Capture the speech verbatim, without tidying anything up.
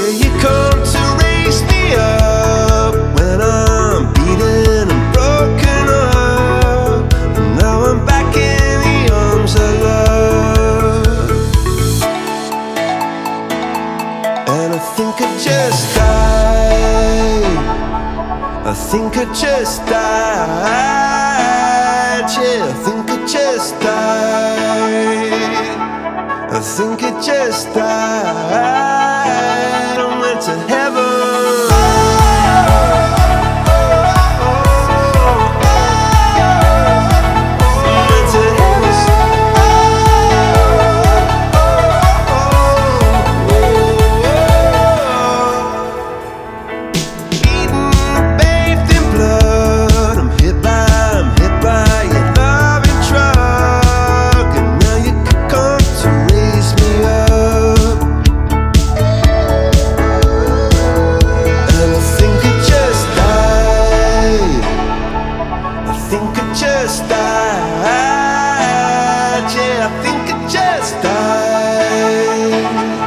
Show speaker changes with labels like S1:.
S1: Here you come to raise me up when I'm beaten and broken up, and now I'm back in the arms of love. And I think I just died, I think I just died, yeah, I think I just died, I think I just died.